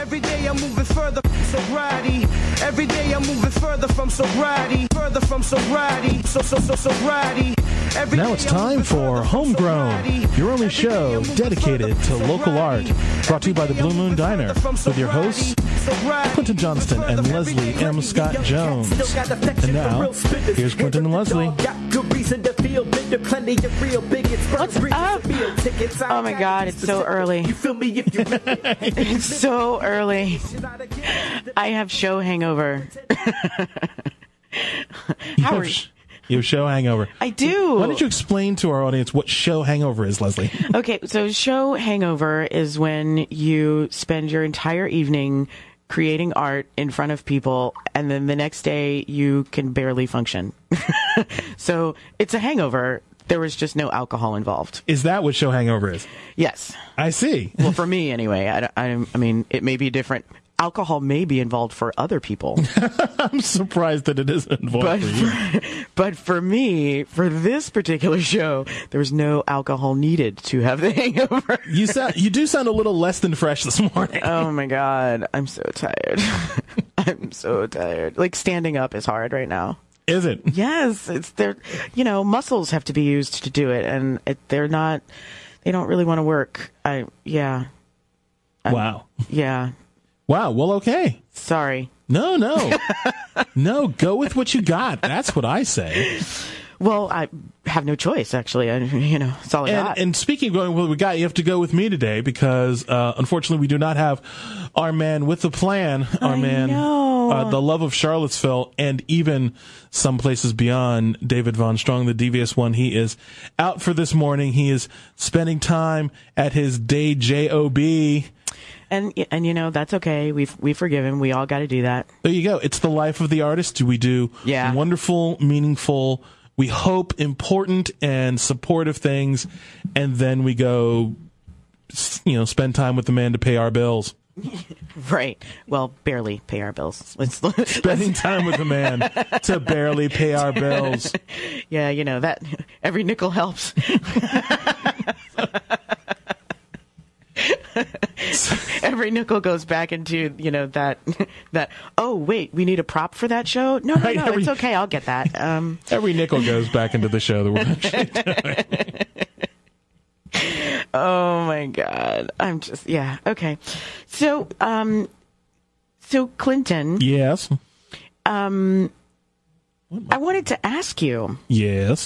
Every day I'm moving further from sobriety. Every day I'm moving further from sobriety. Further from sobriety. Sobriety. Now it's time for Homegrown, your only show dedicated to local art. Brought to you by the Blue Moon Diner with your hosts, Clinton Johnston and Leslie M. Scott Jones. And now, here's Clinton and Leslie. What's up? Oh my God, it's so early. It's so early. I have show hangover. You have show hangover. I do. Why don't you explain to our audience what show hangover is, Leslie? Okay, so show hangover is when you spend your entire evening creating art in front of people, and then the next day you can barely function. So it's a hangover. There was just no alcohol involved. Is that what show hangover is? Yes. I see. Well, for me anyway. I mean, it may be different. Alcohol may be involved for other people. I'm surprised that it isn't involved for you. But for me, for this particular show, there was no alcohol needed to have the hangover. You do sound a little less than fresh this morning. Oh my God, I'm so tired. I'm so tired. Like, standing up is hard right now. Is it? Yes, muscles have to be used to do it, and they don't really want to work. Wow. Yeah. Wow. Well, okay. Sorry. No. No, go with what you got. That's what I say. Well, I have no choice, actually. It's all I got. And speaking of going with what we got, you have to go with me today because, unfortunately, we do not have our man with the plan, the love of Charlottesville, and even some places beyond, David Von Strong, the devious one. He is out for this morning. He is spending time at his day job. And that's okay. We forgive him. We all got to do that. There you go. It's the life of the artist. We do wonderful, meaningful, we hope important and supportive things, and then we go, spend time with the man to pay our bills. Right. Well, barely pay our bills. Spending time with the man to barely pay our bills. Yeah, that every nickel helps. Every nickel goes back into, that, oh, wait, we need a prop for that show? No, it's okay. I'll get that. Every nickel goes back into the show that we're actually doing. Oh, my God. Okay. So, Clinton. Yes. I wanted to ask you. Yes.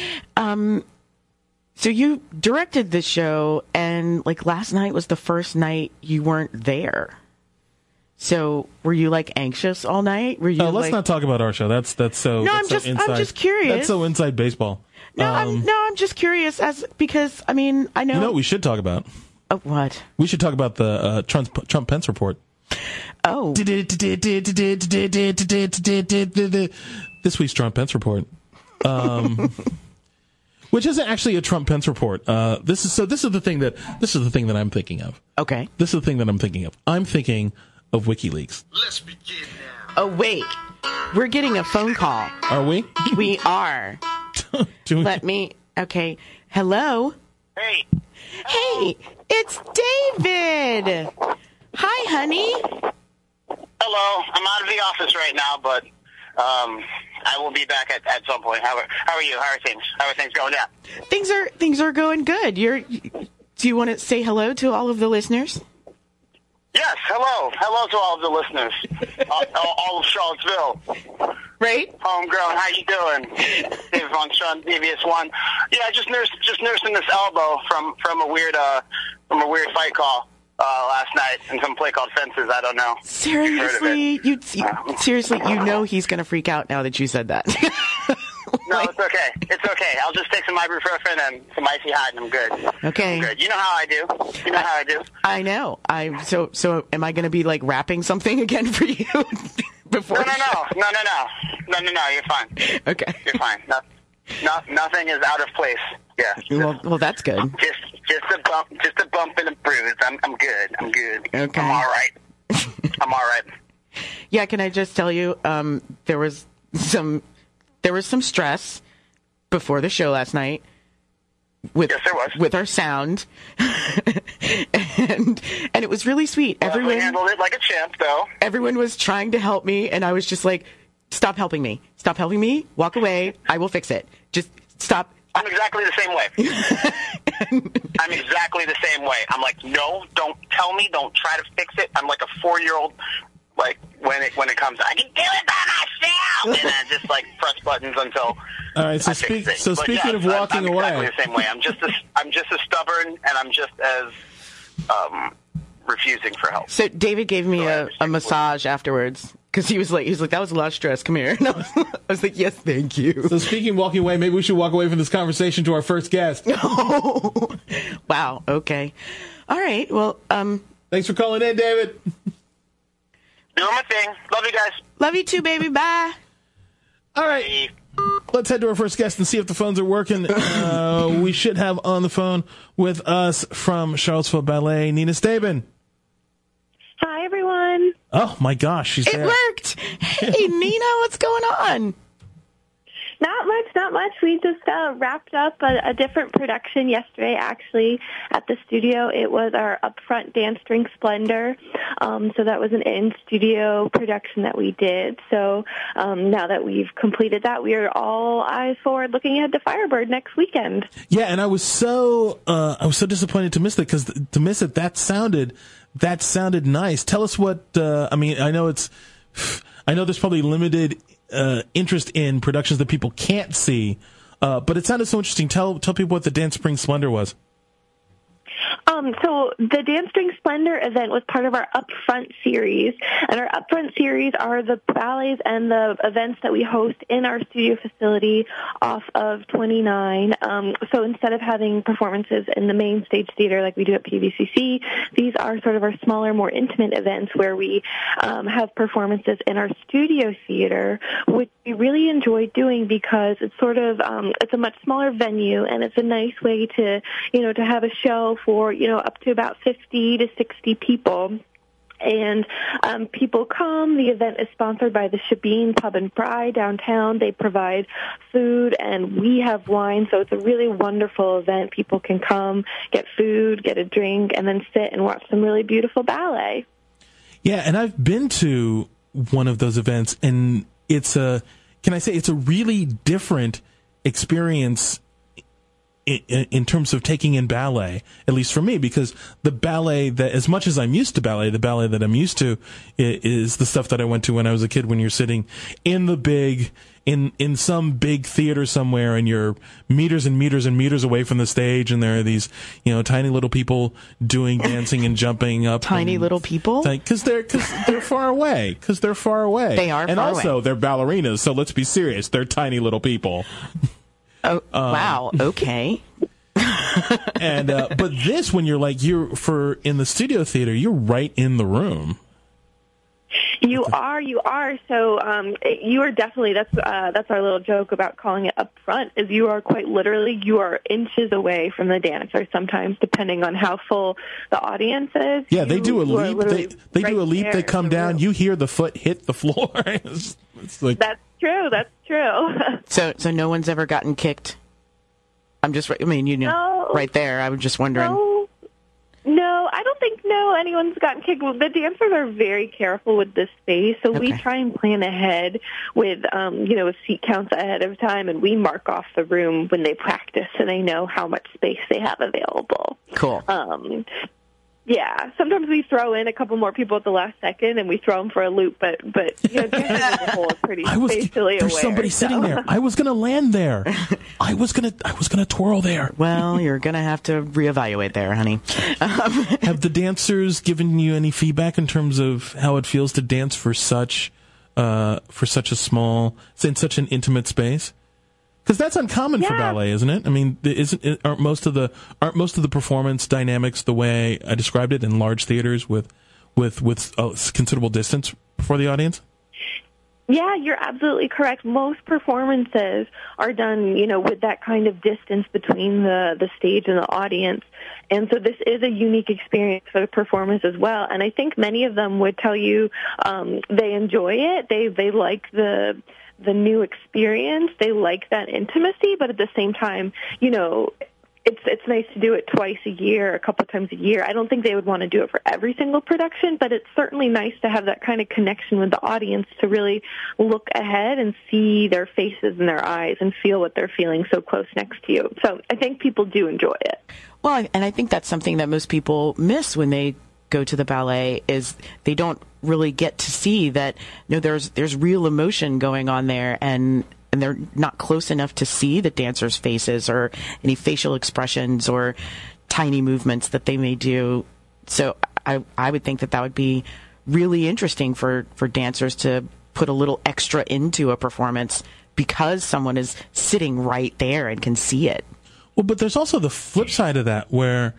So you directed this show, and last night was the first night you weren't there. So were you anxious all night? Were you? Let's not talk about our show. That's so. No, that's I'm just curious. That's so inside baseball. No, I'm just curious because I know. You know what we should talk about? What? We should talk about the Trump-Pence report. Oh. This week's Trump-Pence report. Which isn't actually a Trump-Pence report. This is the thing that I'm thinking of. Okay. This is the thing that I'm thinking of. I'm thinking of WikiLeaks. Let's begin now. Oh, wait. We're getting a phone call. Are we? We are. Okay. Hello? Hey. Hey, it's David. Hi, honey. Hello. I'm out of the office right now, but I will be back at some point. How are you? How are things? How are things going down? Things are going good. Do you want to say hello to all of the listeners? Yes. Hello to all of the listeners. all of Charlottesville. Right. Homegrown. How you doing? David Von Strong, devious one. Yeah, just nursing this elbow from a weird fight call last night and some play called Fences. I don't know. Seriously, he's going to freak out now that you said that. No, it's okay. It's okay. I'll just take some ibuprofen and some icy hot, and I'm good. Okay. I'm good. You know how I do. I know. So am I going to be wrapping something again for you before? No. You're fine. Okay. You're fine. Nothing is out of place. Yeah. Well, that's good. Just a bump and a bruise. I'm good. Okay. I'm all right. Yeah. Can I just tell you, there was some stress before the show last night. with Yes, there was. with our sound, and it was really sweet. Well, everyone handled it like a champ, though. Everyone was trying to help me, and I was just like, "Stop helping me! Stop helping me! Walk away! I will fix it. Just stop." I'm exactly the same way. I'm exactly the same way. I'm like, no, don't tell me. Don't try to fix it. I'm like a 4-year-old. Like when it comes, I can do it by myself, and I just like press buttons until. All right. So I fix it. speaking of walking I'm away, exactly the same way. I'm just as stubborn, and I'm just as refusing for help. So David gave me a massage afterwards because he was like, that was a lot of stress. Come here. And I was like, yes, thank you. So speaking of walking away, maybe we should walk away from this conversation to our first guest. Oh, wow. Okay. All right. Well, thanks for calling in, David. Doing my thing. Love you guys. Love you too, baby. Bye. All right. Let's head to our first guest and see if the phones are working. We should have on the phone with us from Charlottesville Ballet, Nina Staben. Hi, everyone. Oh, my gosh. She's there. It worked. Hey, Nina, what's going on? Not much. We just wrapped up a different production yesterday, actually, at the studio. It was our Upfront Dance Drink Splendor. So that was an in-studio production that we did. So now that we've completed that, we are all eyes forward looking ahead to Firebird next weekend. Yeah, and I was so disappointed to miss it because that sounded nice. Tell us what I know there's probably limited interest in productions that people can't see, but it sounded so interesting. Tell people what the Dance Spring Splendor was. So the Dance Drink Splendor event was part of our Upfront series, and our Upfront series are the ballets and the events that we host in our studio facility off of 29. So instead of having performances in the main stage theater like we do at PVCC, these are sort of our smaller, more intimate events where we have performances in our studio theater, which we really enjoy doing because it's sort of it's a much smaller venue, and it's a nice way to have a show for up to about 50 to 60 people. And people come. The event is sponsored by the Shabine Pub and Fry downtown. They provide food, and we have wine, so it's a really wonderful event. People can come, get food, get a drink, and then sit and watch some really beautiful ballet. Yeah, and I've been to one of those events, and it's a really different experience in terms of taking in ballet, at least for me, because the ballet that, as much as I'm used to ballet, the ballet that I'm used to is the stuff that I went to when I was a kid, when you're sitting in in some big theater somewhere, and you're meters and meters and meters away from the stage, and there are these, tiny little people doing dancing and jumping up. Tiny little people? Because they're far away. They are far away. And also, they're ballerinas, so let's be serious. They're tiny little people. Oh, wow. Okay. And but this, when you're in the studio theater, you're right in the room. You are. So you are definitely. That's our little joke about calling it up front. Is you are quite literally inches away from the dancer. Sometimes, depending on how full the audience is. Yeah, they do a leap. They do a leap. They come down. You hear the foot hit the floor. It's like, that's true. So no one's ever gotten kicked. I'm just. No, right there. I was just wondering. No, I don't think anyone's gotten kicked. The dancers are very careful with this space, so we try and plan ahead with, with seat counts ahead of time, and we mark off the room when they practice, so they know how much space they have available. Cool. Yeah, sometimes we throw in a couple more people at the last second, and we throw them for a loop. But dancers as a whole is pretty spatially aware. There's somebody sitting there. I was going to land there. I was going to twirl there. Well, you're going to have to reevaluate there, honey. Have the dancers given you any feedback in terms of how it feels to dance for such a small, in such an intimate space? Because that's uncommon for ballet, isn't it? I mean, aren't most of the performance dynamics the way I described it in large theaters with considerable distance for the audience? Yeah, you're absolutely correct. Most performances are done, with that kind of distance between the stage and the audience. And so this is a unique experience for the performers as well. And I think many of them would tell you they enjoy it. They like the new experience. They like that intimacy, but at the same time, it's nice to do it twice a year, a couple times a year. I don't think they would want to do it for every single production, but it's certainly nice to have that kind of connection with the audience to really look ahead and see their faces and their eyes and feel what they're feeling so close next to you. So I think people do enjoy it. Well, and I think that's something that most people miss when they go to the ballet, is they don't really get to see that, there's real emotion going on there, and they're not close enough to see the dancers' faces or any facial expressions or tiny movements that they may do. So I would think that would be really interesting for dancers to put a little extra into a performance because someone is sitting right there and can see it. Well, but there's also the flip side of that where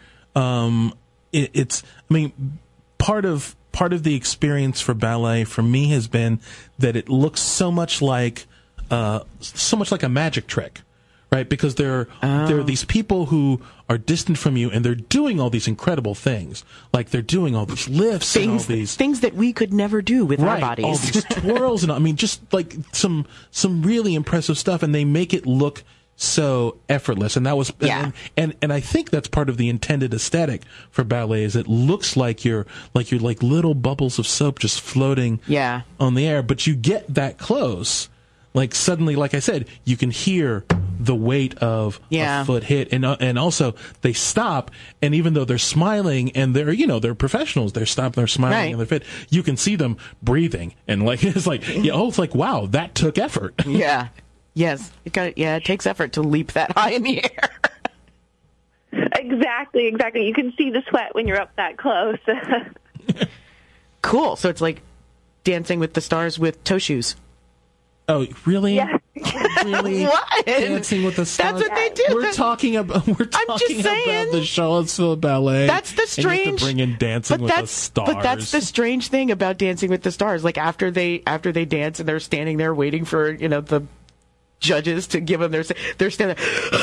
part of the experience for ballet for me has been that it looks so much like a magic trick, right? Because there are these people who are distant from you, and they're doing all these incredible things, like they're doing all these lifts and all these things that we could never do with our bodies, all these twirls, and just like some really impressive stuff, and they make it look so effortless. And that was and I think that's part of the intended aesthetic for ballet, is it looks like you're like little bubbles of soap just floating on the air, but you get that close. Like suddenly, like I said, you can hear the weight of a foot hit, and also they stop, and even though they're smiling and they're professionals, they're smiling, and they're fit, you can see them breathing, and it's like wow, that took effort. Yeah. Yes. It takes effort to leap that high in the air. Exactly. You can see the sweat when you're up that close. Cool. So it's like Dancing with the Stars with toe shoes. Oh, really? Yeah. Really? What? Dancing with the Stars? That's what they do. We're talking about the Charlottesville Ballet. That's the strange. And you have to bring in Dancing with the Stars. But that's the strange thing about Dancing with the Stars. Like after they dance and they're standing there waiting for the judges to give them they're standing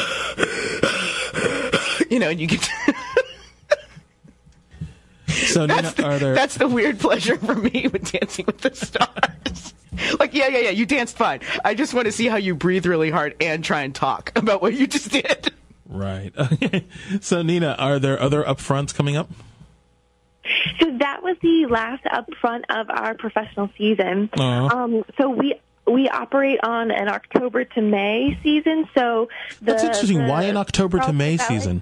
there, and you get. So Nina, that's the weird pleasure for me with Dancing with the Stars. Like, yeah, you danced fine. I just want to see how you breathe really hard and try and talk about what you just did. Right. Okay. So, Nina, are there other upfronts coming up? So that was the last upfront of our professional season. So we operate on an October to May season. So that's interesting. Why an October to May season?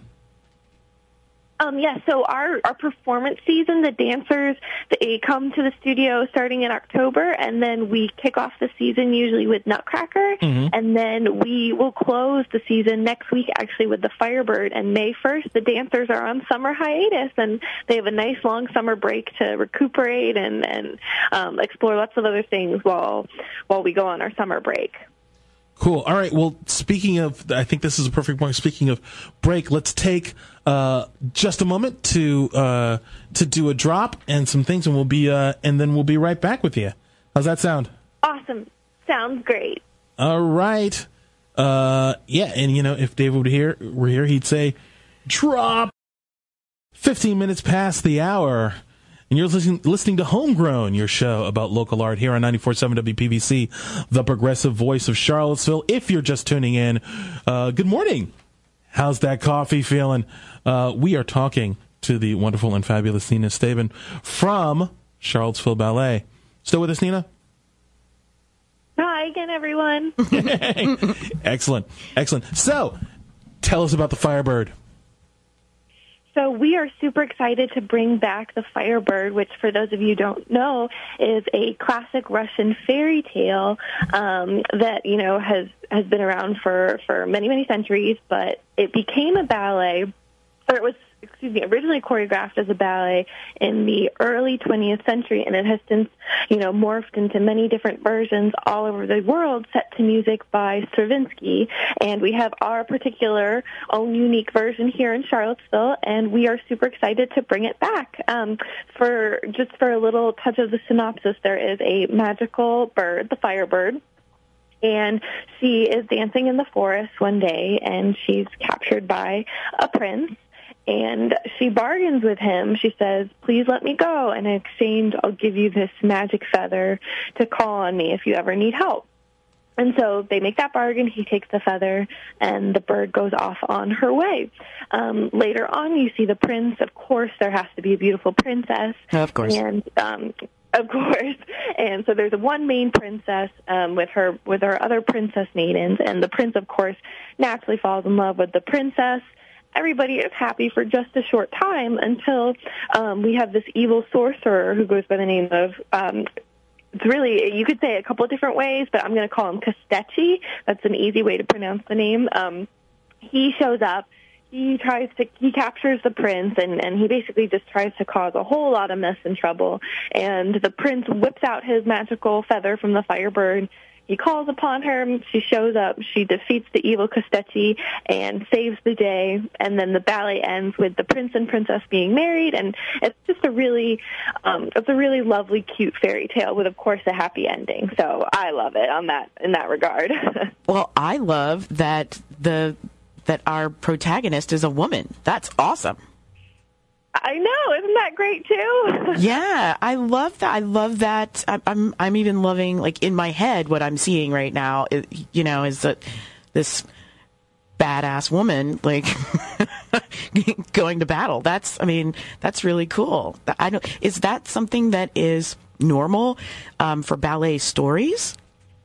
So our performance season, the dancers, they come to the studio starting in October, and then we kick off the season usually with Nutcracker, and then we will close the season next week actually with the Firebird. And May 1st, the dancers are on summer hiatus, and they have a nice long summer break to recuperate and explore lots of other things while we go on our summer break. Cool. All right. Well, speaking of, I think this is a perfect point. Speaking of break, let's take just a moment to do a drop and some things, and then we'll be right back with you. How's that sound? Awesome. Sounds great. All right. And if Dave were here, he'd say, drop. 15 minutes past the hour. And you're listening to Homegrown, your show about local art here on 94.7 WPVC, the progressive voice of Charlottesville. If you're just tuning in, good morning. How's that coffee feeling? We are talking to the wonderful and fabulous Nina Stavin from Charlottesville Ballet. Still with us, Nina? Hi again, everyone. Excellent. So, tell us about the Firebird. So we are super excited to bring back the Firebird, which for those of you who don't know is a classic Russian fairy tale that has been around for many, many centuries, but it became a ballet, or it was originally choreographed as a ballet in the early 20th century, and it has since, morphed into many different versions all over the world set to music by Stravinsky. And we have our particular own unique version here in Charlottesville, and we are super excited to bring it back. For a little touch of the synopsis, there is a magical bird, the Firebird, and she is dancing in the forest one day, and she's captured by a prince. And she bargains with him. She says, please let me go. And in exchange, I'll give you this magic feather to call on me if you ever need help. And so they make that bargain. He takes the feather, and the bird goes off on her way. Later on, you see the prince. Of course, there has to be a beautiful princess. Of course. And of course. And so there's one main princess with her other princess maidens, and the prince, of course, naturally falls in love with the princess. Everybody is happy for just a short time until we have this evil sorcerer who goes by the name of it's really, you could say it a couple of different ways, but I'm going to call him Kostecki. That's an easy way to pronounce the name. He shows up. He captures the prince, and he basically just tries to cause a whole lot of mess and trouble. And the prince whips out his magical feather from the Firebird. He calls upon her. She shows up. She defeats the evil Kostecki and saves the day. And then the ballet ends with the prince and princess being married. And it's just a really lovely, cute fairy tale with, of course, a happy ending. So I love it in that regard. Well, I love that our protagonist is a woman. That's awesome. I know, isn't that great too? Yeah, I love that. I love that. I'm even loving, like, in my head, what I'm seeing right now. Is that this badass woman, like, going to battle. That's really cool. Is that something that is normal for ballet stories?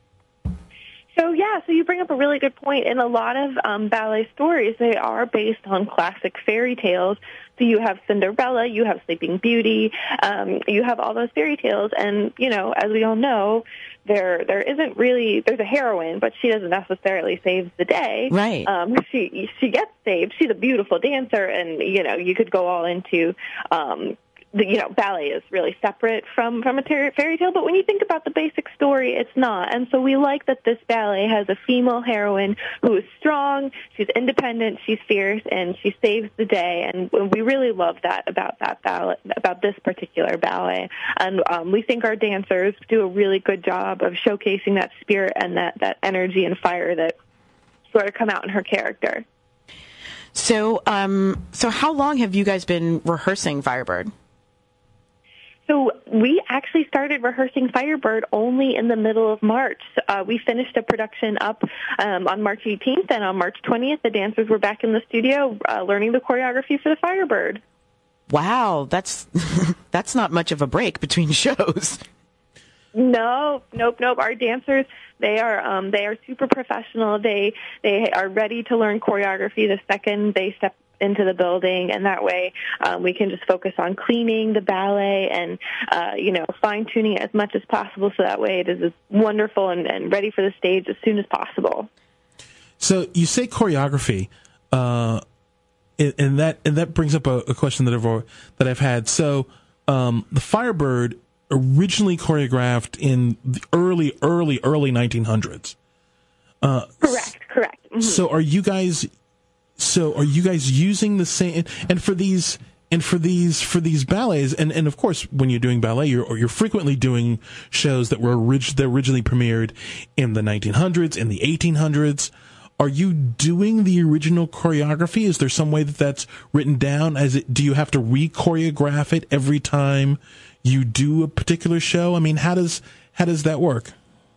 So you bring up a really good point. In a lot of ballet stories, they are based on classic fairy tales. So you have Cinderella, you have Sleeping Beauty, you have all those fairy tales, and as we all know, there's a heroine, but she doesn't necessarily save the day. Right. She gets saved. She's a beautiful dancer, and you could go all into ballet is really separate from a fairy tale, but when you think about the basic story, it's not. And so we like that this ballet has a female heroine who is strong, she's independent, she's fierce, and she saves the day. And we really love that about this particular ballet. And we think our dancers do a really good job of showcasing that spirit and that energy and fire that sort of come out in her character. So how long have you guys been rehearsing Firebird? So we actually started rehearsing Firebird only in the middle of March. We finished a production up on March 18th, and on March 20th, the dancers were back in the studio learning the choreography for the Firebird. Wow, that's not much of a break between shows. Nope. Our dancers, they are super professional. They are ready to learn choreography the second they step into the building, and that way we can just focus on cleaning the ballet and fine-tuning it as much as possible, so that way it is as wonderful and ready for the stage as soon as possible. So you say choreography, and that brings up a question that I've had. So the Firebird originally choreographed in the early 1900s. Correct. Mm-hmm. So are you guys using the same, and for these ballets, and of course when you're doing ballet, you're frequently doing shows that were originally premiered in the 1900s, in the 1800s. Are you doing the original choreography? Is there some way that's written down? Do you have to re-choreograph it every time you do a particular show? I mean, how does that work?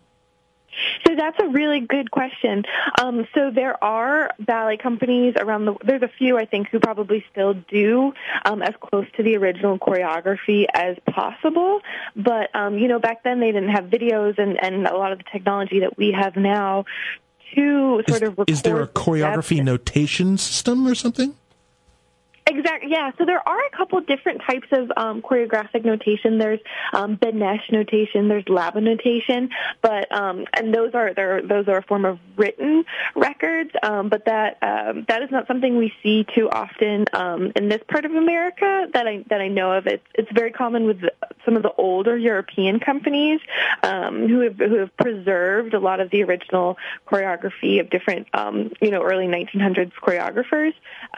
So that's a really good question. So there are ballet companies there's a few, I think, who probably still do as close to the original choreography as possible. But, back then they didn't have videos and a lot of the technology that we have now to sort of record. Is there a choreography notation system or something? Exactly. Yeah. So there are a couple different types of choreographic notation. There's Benesch notation. There's Laba notation. But and those are a form of written records. But that is not something we see too often in this part of America that I know of. It's very common with some of the older European companies who have preserved a lot of the original choreography of different early 1900s choreographers.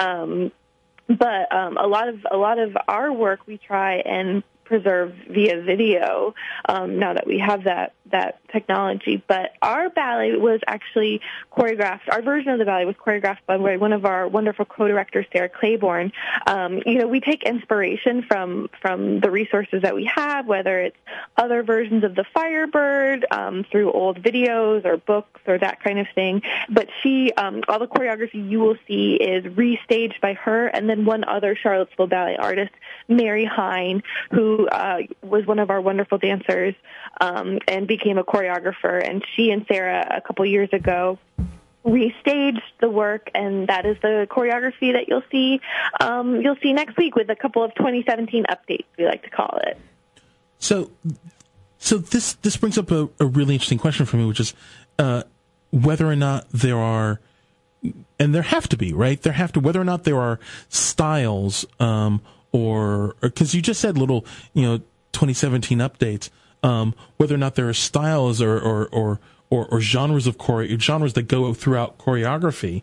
But a lot of our work we try and preserve via video. Now that we have that technology. But our ballet was actually choreographed. Our version of the ballet was choreographed by one of our wonderful co-directors, Sarah Claiborne. We take inspiration from the resources that we have, whether it's other versions of the Firebird through old videos or books or that kind of thing. But all the choreography you will see is restaged by her and then one other Charlottesville ballet artist, Mary Hine, who was one of our wonderful dancers and became a choreographer. And she and Sarah, a couple years ago, restaged the work, and that is the choreography that you'll see next week with a couple of 2017 updates, we like to call it. So this brings up a really interesting question for me, which is whether or not there are, and there have to be, right? Whether or not there are styles, or because you just said little, 2017 updates, whether or not there are styles or genres of genres that go throughout choreography,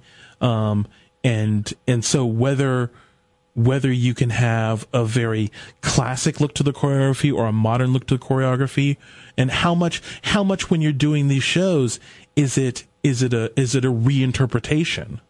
and so whether you can have a very classic look to the choreography or a modern look to the choreography, and how much when you're doing these shows is it a reinterpretation?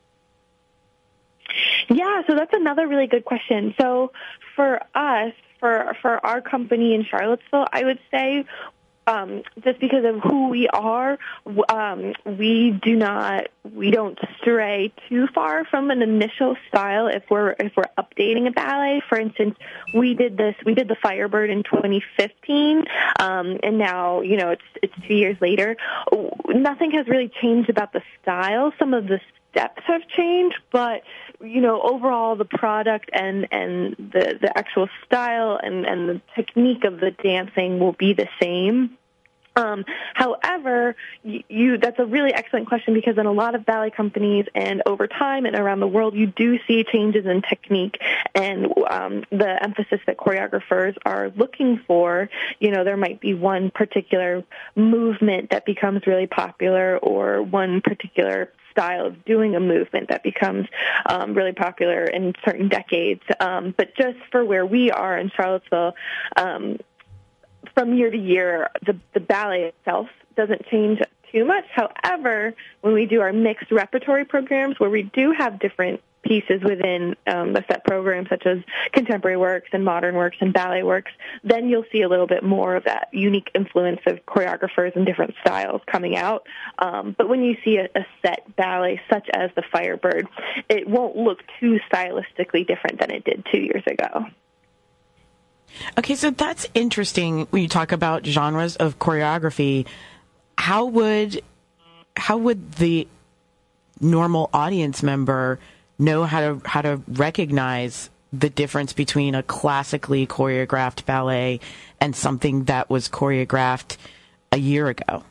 Yeah, so that's another really good question. So for us, for our company in Charlottesville, I would say just because of who we are, we don't stray too far from an initial style if we're updating a ballet. For instance, we did the Firebird in 2015, and now it's 2 years later. Nothing has really changed about the style. Some of the steps have changed, but overall the product and the actual style and the technique of the dancing will be the same. However, that's a really excellent question, because in a lot of ballet companies and over time and around the world, you do see changes in technique and the emphasis that choreographers are looking for. There might be one particular movement that becomes really popular, or one particular style of doing a movement that becomes really popular in certain decades. But just for where we are in Charlottesville, from year to year, the ballet itself doesn't change too much. However, when we do our mixed repertory programs, where we do have different pieces within a set program, such as contemporary works and modern works and ballet works, then you'll see a little bit more of that unique influence of choreographers and different styles coming out. But when you see a set ballet such as the Firebird, it won't look too stylistically different than it did 2 years ago. Okay, so that's interesting when you talk about genres of choreography. How would the normal audience member know how to recognize the difference between a classically choreographed ballet and something that was choreographed a year ago?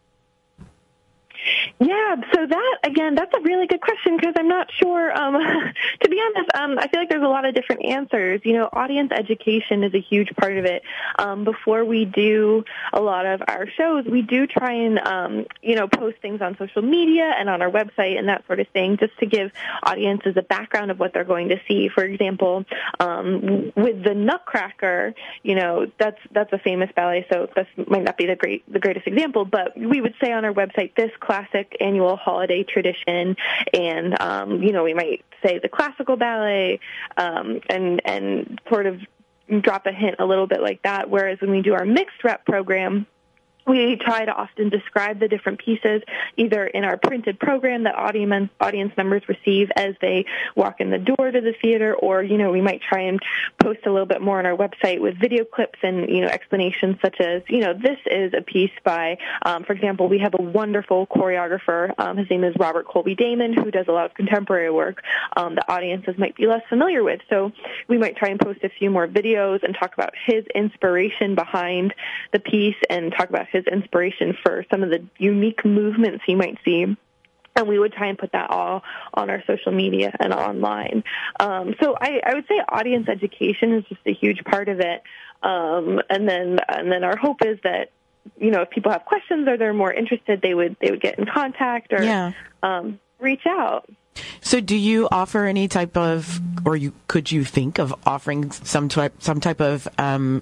Yeah, so that's a really good question, because I'm not sure. To be honest, I feel like there's a lot of different answers. Audience education is a huge part of it. Before we do a lot of our shows, we do try and, post things on social media and on our website and that sort of thing, just to give audiences a background of what they're going to see. For example, with the Nutcracker, that's a famous ballet, so this might not be the greatest example, but we would say on our website, this classic annual holiday tradition, and we might say the classical ballet, and sort of drop a hint a little bit like that. Whereas when we do our mixed rep program, we try to often describe the different pieces either in our printed program that audience members receive as they walk in the door to the theater, or, we might try and post a little bit more on our website with video clips and, explanations such as, this is a piece by, for example, we have a wonderful choreographer. His name is Robert Colby Damon, who does a lot of contemporary work that audiences might be less familiar with. So we might try and post a few more videos and talk about his inspiration behind the piece and talk about his inspiration for some of the unique movements you might see. And we would try and put that all on our social media and online. So I would say audience education is just a huge part of it. And then our hope is that, if people have questions or they're more interested, they would get in contact or reach out. So do you offer any type of, or could you think of offering some type of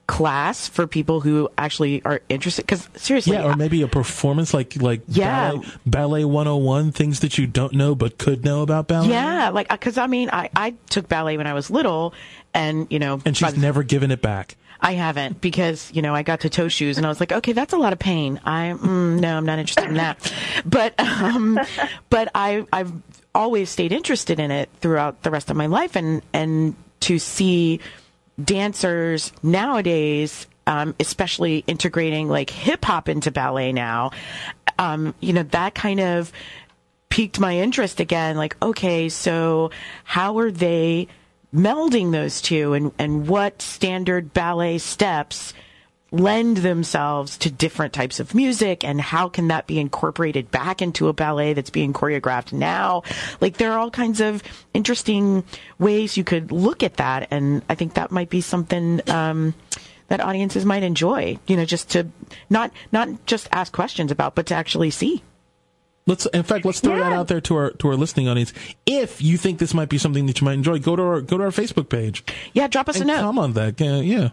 class for people who actually are interested. Because seriously, or maybe a performance like ballet 101, things that you don't know but could know about ballet. Yeah, because I took ballet when I was little, and and she's never given it back. I haven't, because I got to toe shoes and I was like, okay, that's a lot of pain. No, I'm not interested in that. But I've always stayed interested in it throughout the rest of my life, and to see dancers nowadays, especially integrating like hip hop into ballet now, that kind of piqued my interest again. Like, okay, so how are they melding those two, and what standard ballet steps lend themselves to different types of music, and how can that be incorporated back into a ballet that's being choreographed now? Like, there are all kinds of interesting ways you could look at that, and I think that might be something that audiences might enjoy, just to not just ask questions about, but to actually see. Let's throw that out there to our listening audience. If you think this might be something that you might enjoy, go to our Facebook page. Yeah, drop us a note. Come on, that. Yeah.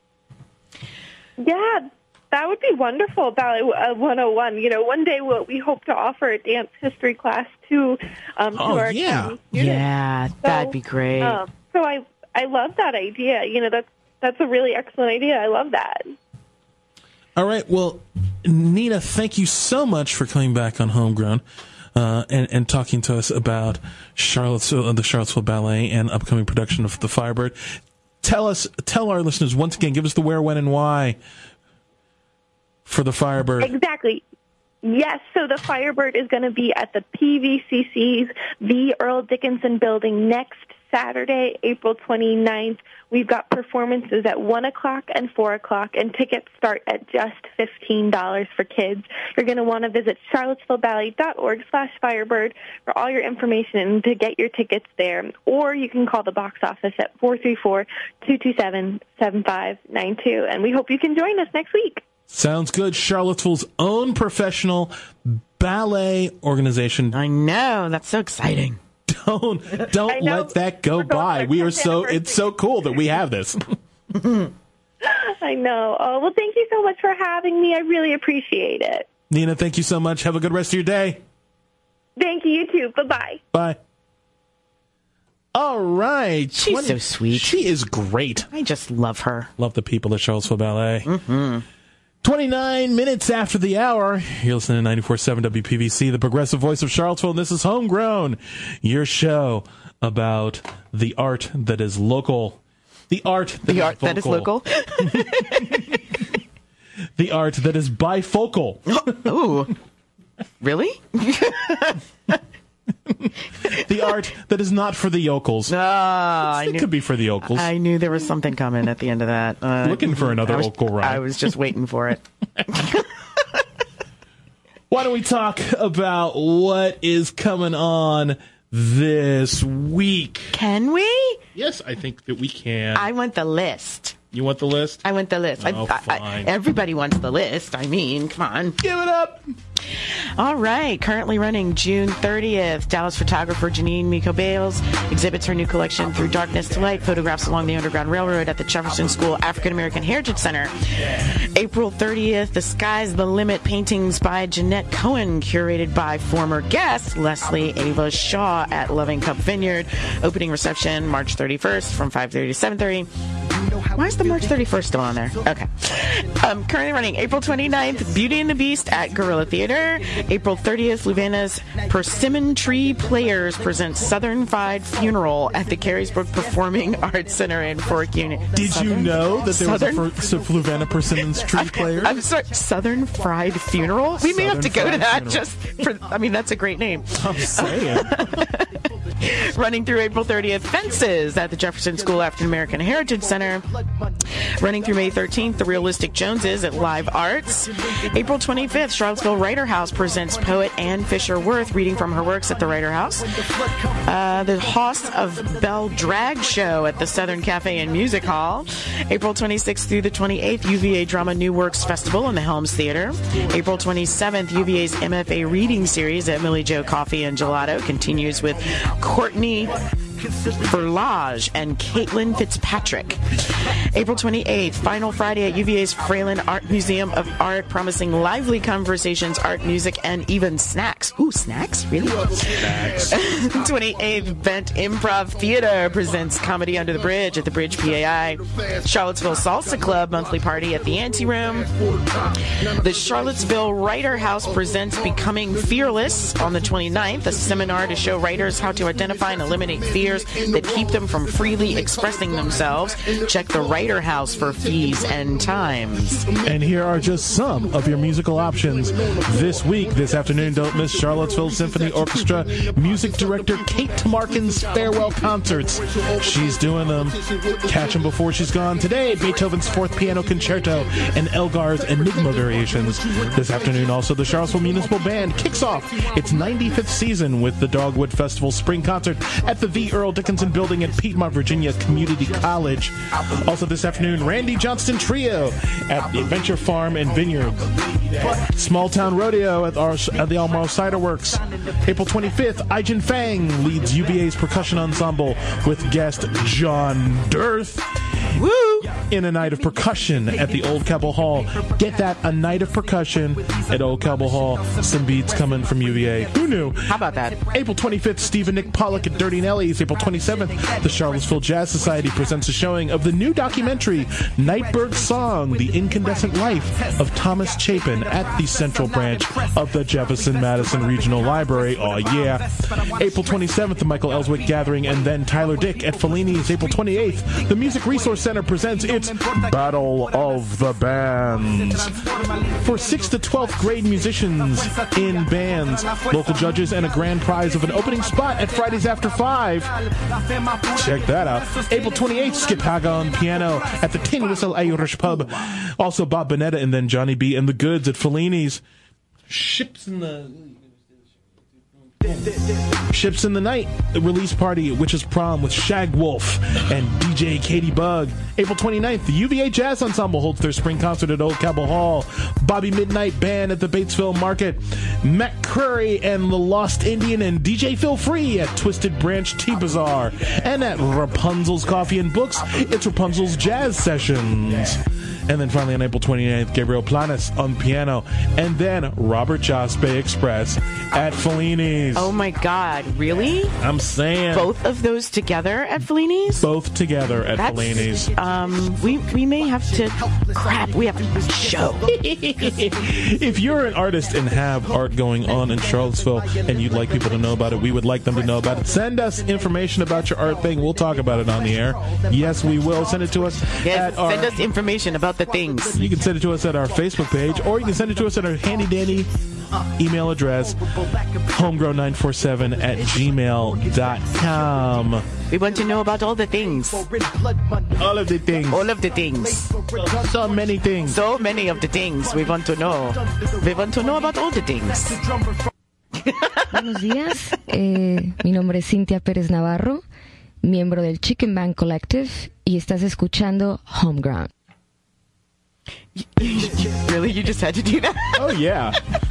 Yeah, that would be wonderful. Ballet 101. One day we hope to offer a dance history class to our students. Yeah, that'd be great. So I love that idea. That's a really excellent idea. I love that. All right. Well, Nina, thank you so much for coming back on Homegrown and talking to us about the Charlottesville Ballet and upcoming production of The Firebird. Tell our listeners once again, give us the where, when, and why for The Firebird. Exactly. Yes, so The Firebird is going to be at the PVCC's The Earl Dickinson Building next Saturday, April 29th. We've got performances at 1 o'clock and 4 o'clock, and tickets start at just $15 for kids. You're going to want to visit charlottesvilleballet.org/Firebird for all your information and to get your tickets there. Or you can call the box office at 434-227-7592. And we hope you can join us next week. Sounds good. Charlottesville's own professional ballet organization. I know. That's so exciting. Don't let that go by. It's so cool that we have this. I know. Oh, well, thank you so much for having me. I really appreciate it. Nina, thank you so much. Have a good rest of your day. Thank you, you too. Bye-bye. Bye. All right. She's so sweet. She is great. I just love her. Love the people at Charlottesville Ballet. Mm-hmm. 29 minutes after the hour, you're listening to 94.7 WPVC, the progressive voice of Charlottesville, and this is Homegrown, your show about the art that is local. The art that is local. The art that is bifocal. Ooh. Really? The art that is not for the yokels. It could be for the yokels. I knew there was something coming at the end of that. Looking for another yokel ride. I was just waiting for it. Why don't we talk about what is coming on this week? Can we? Yes, I think that we can. I want the list. You want the list? I want the list. Fine. Everybody wants the list. I mean, come on. Give it up. All right. Currently running June 30th. Dallas photographer Janine Miko Bales exhibits her new collection Through Darkness to Light, photographs along the Underground Railroad at the Jefferson School African American Heritage Center. April 30th, The Sky's the Limit paintings by Jeanette Cohen, curated by former guest Leslie Ava Shaw at Loving Cup Vineyard. Opening reception March 31st from 5:30 to 7:30. Why is the March 31st still on there? Okay. Currently running April 29th, Beauty and the Beast at Guerrilla Theater. April 30th, Louvaina's Persimmon Tree Players presents Southern Fried Funeral at the Carysbrook Performing Arts Center in Fork Union. Did you know that there was a Louvaina Persimmon's Tree Players? I'm sorry, Southern Fried Funeral? We may have to go to that just for, that's a great name. I'm saying. Running through April 30th, Fences at the Jefferson School African American Heritage Center. Running through May 13th, The Realistic Joneses at Live Arts. April 25th, Charlottesville Writer House presents poet Anne Fisher Worth reading from her works at the Writer House. The Hoss of Bell Drag Show at the Southern Cafe and Music Hall. April 26th through the 28th, UVA Drama New Works Festival in the Helms Theater. April 27th, UVA's MFA Reading Series at Millie Jo Coffee and Gelato continues with Courtney Verlage and Caitlin Fitzpatrick. April 28th, final Friday at UVA's Fralin Art Museum of Art, promising lively conversations, art, music, and even snacks. Ooh, snacks? Really? Snacks. 28th, Bent Improv Theater presents Comedy Under the Bridge at the Bridge PAI. Charlottesville Salsa Club monthly party at the Ante Room. The Charlottesville Writer House presents Becoming Fearless on the 29th, a seminar to show writers how to identify and eliminate fears that keep them from freely expressing themselves. Check the Writer House for fees and times. And here are just some of your musical options this week. This afternoon, don't miss Charlottesville Symphony Orchestra music director Kate Tamarkin's farewell concerts. She's doing them. Catch them before she's gone. Today, Beethoven's Fourth Piano Concerto and Elgar's Enigma Variations. This afternoon, also, the Charlottesville Municipal Band kicks off its 95th season with the Dogwood Festival Spring Concert at the V. Earl Dickinson Building at Piedmont, Virginia Community College. Also this afternoon, Randy Johnston Trio at the Adventure Farm and Vineyard. Small Town Rodeo at the Almaro Cider Works. April 25th, Ai-Jin Fang leads UVA's percussion ensemble with guest John Dirth. Woo! In a night of percussion at the Old Cabell Hall. Get that, a night of percussion at Old Cabell Hall. Some beats coming from UVA. Who knew? How about that? April 25th, Steve and Nick Pollock at Dirty Nellies. April 27th, the Charlottesville Jazz Society presents a showing of the new documentary, Nightbird Song, The Incandescent Life of Thomas Chapin at the Central Branch of the Jefferson Madison Regional Library. Oh, yeah. April 27th, the Michael Ellswick Gathering, and then Tyler Dick at Fellini's. April 28th, the Music Resource Center presents its Battle of the Bands. For 6th to 12th grade musicians in bands, local judges, and a grand prize of an opening spot at Fridays After 5. Check that out. April 28th, Skip Haga on piano at the Tin Whistle Irish Pub. Also Bob Bonetta and then Johnny B. and the Goods at Fellini's. Ships in the Night, the release party, Witch's Prom with Shag Wolf and DJ Katie Bug. April 29th, the UVA Jazz Ensemble holds their spring concert at Old Cabell Hall. Bobby Midnight Band at the Batesville Market. Matt Curry and the Lost Indian and DJ Phil Free at Twisted Branch Tea Bazaar. And at Rapunzel's Coffee and Books, it's Rapunzel's Jazz Sessions. And then finally on April 29th, Gabriel Planes on piano. And then Robert Jospe Express at Fellini's. Oh my God, really? I'm saying. Both of those together at Fellini's? Both together at Fellini's. We may have to, we have to show. If you're an artist and have art going on in Charlottesville and you'd like people to know about it, we would like them to know about it. Send us information about your art thing. We'll talk about it on the air. Yes, we will. Send it to us. Yes, send us information about the things. You can send it to us at our Facebook page, or you can send it to us at our handy-dandy email address, homegrown947@gmail.com. We want to know about all the things. All of the things. All of the things. So many things. So many of the things we want to know. We want to know about all the things. Buenos días. Mi nombre es Cintia Pérez Navarro, miembro del Chicken Band Collective, y estás escuchando Homegrown. Really? You just had to do that? Oh, yeah.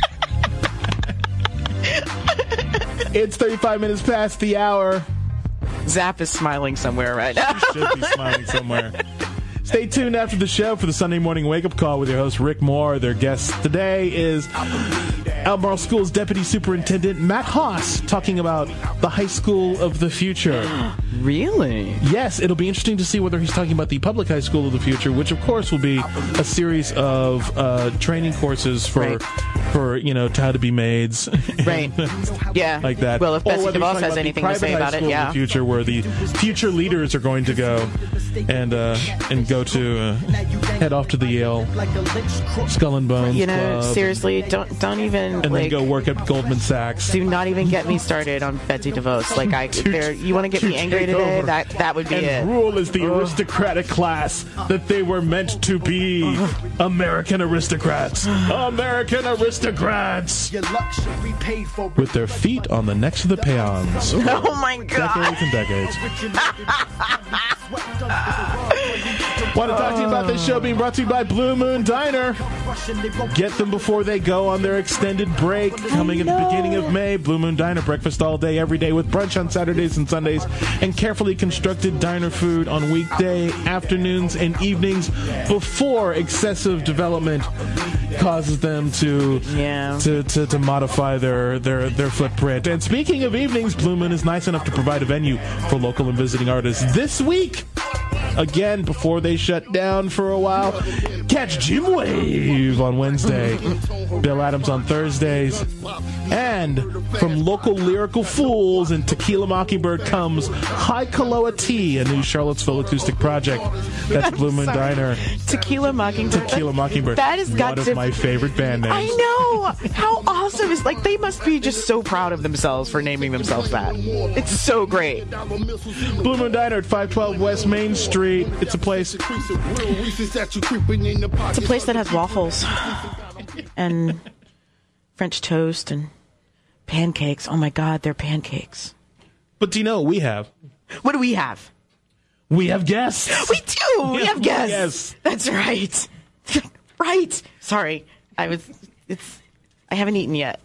It's 35 minutes past the hour. Zap is smiling somewhere right now. She should be smiling somewhere. Stay tuned after the show for the Sunday morning wake-up call with your host, Rick Moore. Their guest today is Albemarle School's Deputy Superintendent Matt Haas, talking about the high school of the future. Really? Yes, it'll be interesting to see whether he's talking about the public high school of the future, which of course will be a series of training courses for how to be maids. Right. Yeah. Like that. Well, if Betsy DeVos has anything to say about it, yeah. The future, where the future leaders are going to go and go to head off to the Yale Skull and Bones Club. Seriously, don't even and then go work at Goldman Sachs. Do not even get me started on Betsy DeVos. You want to get me angry today? That would be it. And rule as the aristocratic class that they were meant to be. American aristocrats. American aristocrats. With their feet on the necks of the peons. Oh my God. Decades and decades. Want to talk to you about this show being brought to you by Blue Moon Diner. Get them before they go on their extended break coming at the beginning of May. Blue Moon Diner, breakfast all day, every day with brunch on Saturdays and Sundays, and carefully constructed diner food on weekday afternoons and evenings before excessive development causes them to modify their footprint. And speaking of evenings, Blue Moon is nice enough to provide a venue for local and visiting artists this week. Again, before they shut down for a while, catch Jim Wave on Wednesday, Bill Adams on Thursdays, and from local lyrical fools and Tequila Mockingbird comes High Kaloa Tea, a new Charlottesville acoustic project. That's Blue Moon Diner. Tequila Mockingbird. Tequila Mockingbird. That has got one of my favorite band names. I know. How awesome is they must be just so proud of themselves for naming themselves that. It's so great. Blue Moon Diner at 512 West Main Street. It's a place that has waffles and French toast and pancakes. Oh my God, they're pancakes. But do you know what we have? What do we have? We have guests. We do. We have guests. That's right. Right. Sorry. I haven't eaten yet.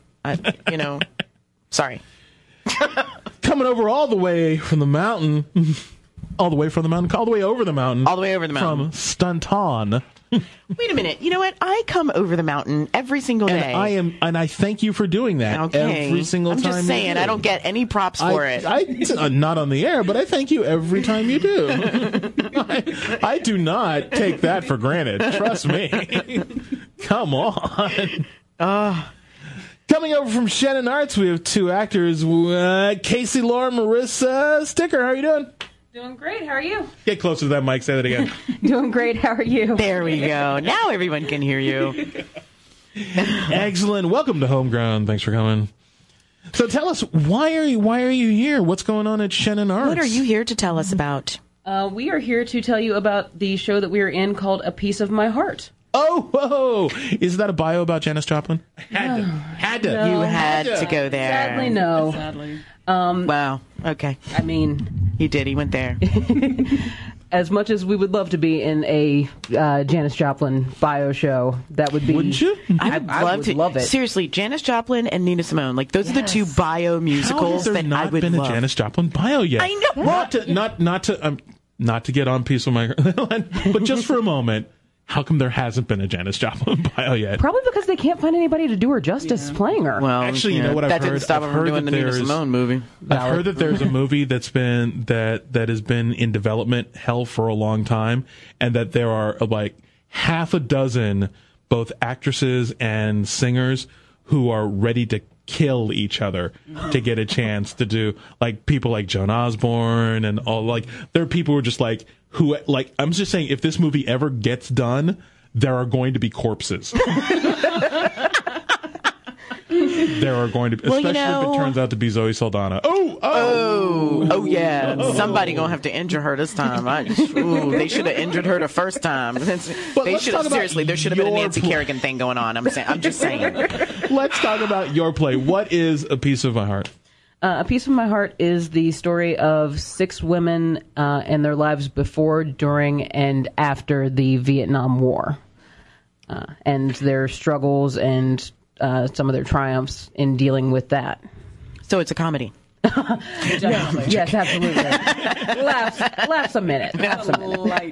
Sorry. Coming over all the way from the mountain. All the way from the mountain, all the way over the mountain. All the way over the mountain. From Stunton. Wait a minute. You know what? I come over the mountain every single day. And I thank you for doing that every single time. I'm just saying, I don't get any props for it. Not on the air, but I thank you every time you do. I do not take that for granted. Trust me. Come on. Coming over from Shannon Arts, we have two actors, Casey Lauren, Marissa Sticker. How are you doing? Doing great. How are you? Get closer to that mic. Say that again. Doing great. How are you? There we go. Now everyone can hear you. Excellent. Welcome to Homegrown. Thanks for coming. So tell us, why are you here? What's going on at Shannon Arts? What are you here to tell us about? We are here to tell you about the show that we are in called A Piece of My Heart. Oh, whoa. Is that a bio about Janis Joplin? Had to. No, you had to go there. Sadly, no. Sadly. Wow. Okay. I mean, he did. He went there. As much as we would love to be in a Janis Joplin bio show, that would be. Wouldn't you? I would love it. Seriously, Janis Joplin and Nina Simone, those are the two bio musicals that I would love. How has there not been a Janis Joplin bio yet? I know. Not to get on Piece of My Heart, but just for a moment. How come there hasn't been a Janis Joplin bio yet? Probably because they can't find anybody to do her justice playing her. Well, actually, you know what I've heard? That didn't stop them from doing the Nina Simone movie. I've heard that there's a movie that has been in development hell for a long time, and that there are half a dozen both actresses and singers who are ready to kill each other to get a chance to do, people like Joan Osborne and all, there are people who are just I'm just saying, if this movie ever gets done, there are going to be corpses. There are going to be, especially if it turns out to be Zoe Saldana. Oh yeah. Somebody gonna have to injure her this time. They should have injured her the first time. There should have been a Nancy Kerrigan thing going on. I'm just saying. Let's talk about your play. What is A Piece of My Heart? A Piece of My Heart is the story of 6 women and their lives before, during, and after the Vietnam War, and their struggles and some of their triumphs in dealing with that. So it's a comedy. Yes, absolutely. Laughs a minute. Light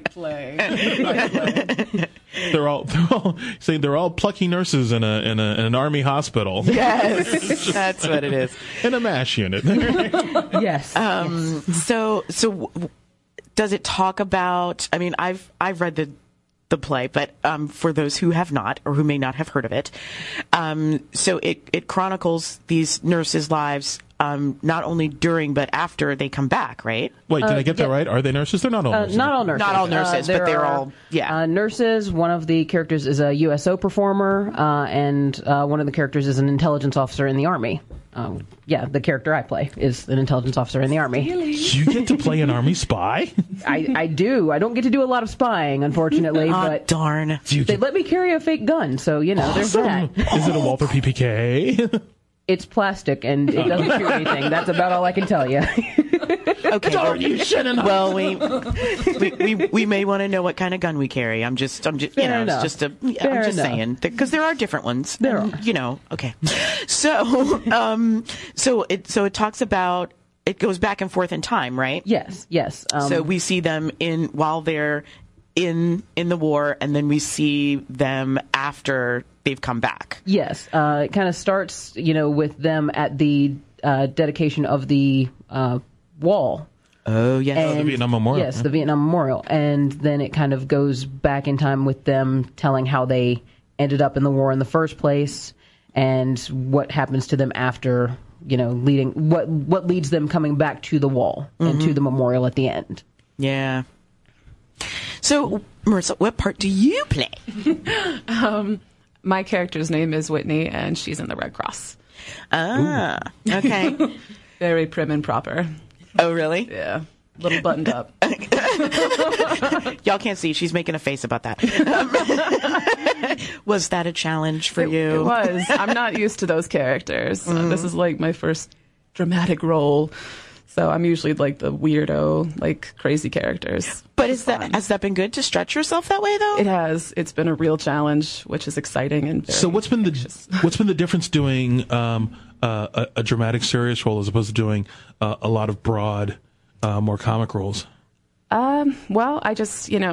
play. They're all plucky nurses in an army hospital. Yes, that's what it is. In a MASH unit. Yes. So does it talk about? I mean, I've read the play, but for those who have not or who may not have heard of it, so it chronicles these nurses' lives. Not only during, but after they come back, right? Wait, did I get that right? Are they nurses? They're not all nurses. Not all nurses. Not all nurses, but they're all, nurses. One of the characters is a USO performer, and one of the characters is an intelligence officer in the Army. The character I play is an intelligence officer in the Army. Really? You get to play an Army spy? I do. I don't get to do a lot of spying, unfortunately. But darn. They let me carry a fake gun, so, there's that. Is it a Walther PPK? It's plastic, and it doesn't shoot anything. That's about all I can tell you. Okay. You shouldn't. Well, we may want to know what kind of gun we carry. I'm just Fair enough. I'm just saying, because there are different ones. There are. Okay. So, so it talks about, it goes back and forth in time, right? Yes. So we see them while they're in the war, and then we see them after they've come back. Yes. It kind of starts, with them at the dedication of the wall. Oh, yes. The Vietnam Memorial. Yes, the Vietnam Memorial. And then it kind of goes back in time with them telling how they ended up in the war in the first place and what happens to them after, what leads them coming back to the wall and to the memorial at the end. Yeah. So, Marissa, what part do you play? My character's name is Whitney, and she's in the Red Cross. Ah, okay. Very prim and proper. Oh, really? Yeah. Little buttoned up. Y'all can't see. She's making a face about that. Was that a challenge for you? It was. I'm not used to those characters. This is like my first dramatic role. So I'm usually like the weirdo, like crazy characters. But has that been good to stretch yourself that way, though? It has. It's been a real challenge, which is exciting and very So what's been the difference doing a dramatic, serious role as opposed to doing a lot of broad, more comic roles? Well, I just, you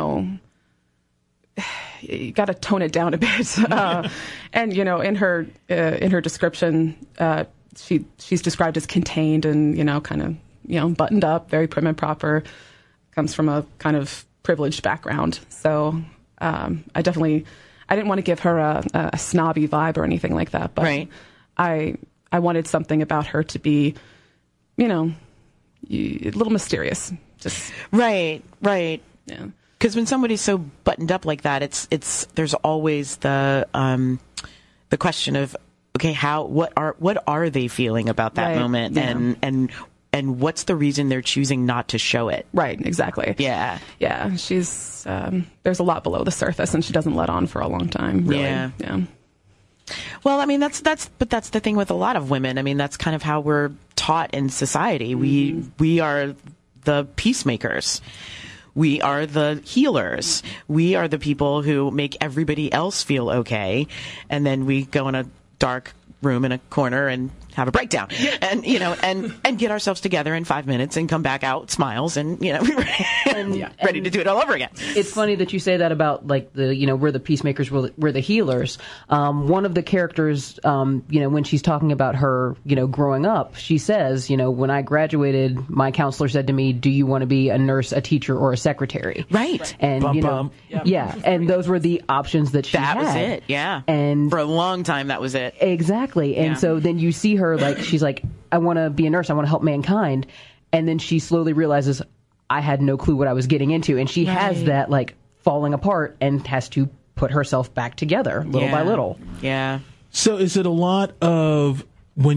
got to tone it down a bit. And, in her description, she's described as contained and, kind of, buttoned up, very prim and proper, comes from a kind of privileged background. So I didn't want to give her a snobby vibe or anything like that. But right. I wanted something about her to be, a little mysterious. Just right. Yeah. Because when somebody's so buttoned up like that, it's there's always the question of, okay, what are they feeling about that moment, and what's the reason they're choosing not to show it? Right, exactly. Yeah. She's there's a lot below the surface, and she doesn't let on for a long time. Really. Yeah. Yeah. Well, I mean, that's the thing with a lot of women. I mean, that's kind of how we're taught in society. We are the peacemakers. We are the healers. We are the people who make everybody else feel okay, and then we go in a dark room in a corner and have a breakdown, and and get ourselves together in 5 minutes and come back out smiles and ready to do it all over again. It's funny that you say that about like we're the peacemakers, we're the healers. One of the characters, when she's talking about her, growing up, she says, when I graduated, my counselor said to me, "Do you want to be a nurse, a teacher, or a secretary?" Right. And Bum. yeah, and those were the options that she had. That was it. Yeah. And for a long time, that was it. Exactly. And so then you see her she's like, I want to be a nurse. I want to help mankind. And then she slowly realizes I had no clue what I was getting into. And she has that falling apart and has to put herself back together little by little. Yeah. So is it a lot of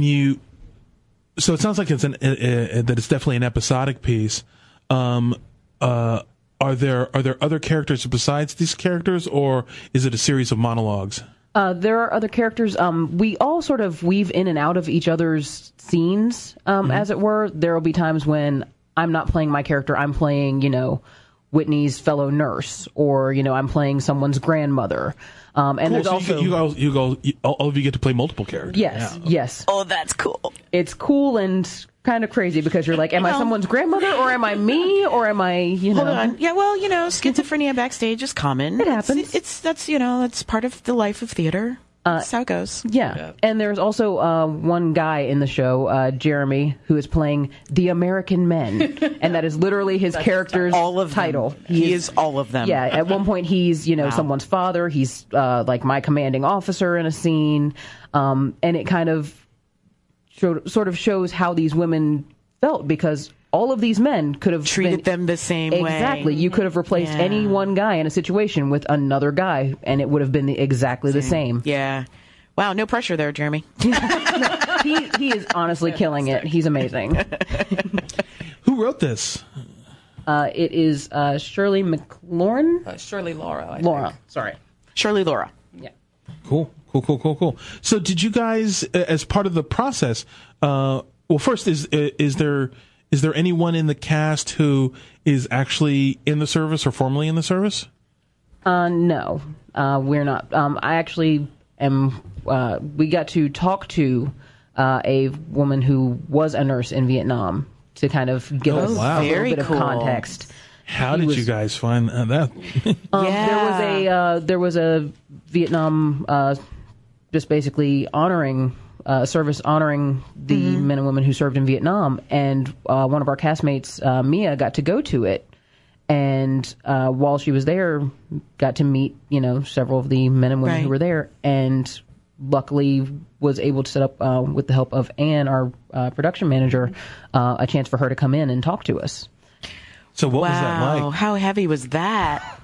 so it sounds like it's that it's definitely an episodic piece. Are there other characters besides these characters, or is it a series of monologues? There are other characters. We all sort of weave in and out of each other's scenes, as it were. There will be times when I'm not playing my character. I'm playing, Whitney's fellow nurse, or, I'm playing someone's grandmother. And cool. there's So also all of you get to play multiple characters. Yes. Oh, that's cool. It's cool and kind of crazy because you're like, am I someone's grandmother, or am I me, or am I, Hold on. Yeah, well, schizophrenia backstage is common. It happens. That's part of the life of theater. That's how it goes. Yeah. And there's also one guy in the show, Jeremy, who is playing the American Men, and that is literally his character's title. He is all of them. Yeah. At one point, he's someone's father. He's like my commanding officer in a scene, and it kind of sort of shows how these women felt, because all of these men could have treated them the same way. Exactly. You could have replaced any one guy in a situation with another guy, and it would have been exactly the same. Yeah. Wow, no pressure there, Jeremy. He is honestly killing it. He's amazing. Who wrote this? It is Shirley McLaurin? Shirley Laura, I Laura. think. Sorry. Shirley Laura. Yeah. Cool. So did you guys, as part of the process, well, first, is there Is there anyone in the cast who is actually in the service or formerly in the service? No, we're not. I actually am. We got to talk to a woman who was a nurse in Vietnam to kind of give us a little bit of context. How did you guys find that? There was a Vietnam, just basically honoring service, honoring the men and women who served in Vietnam, and one of our castmates, Mia, got to go to it. And while she was there, got to meet, several of the men and women who were there, and luckily was able to set up, with the help of Anne, our production manager, a chance for her to come in and talk to us. So what was that like? How heavy was that?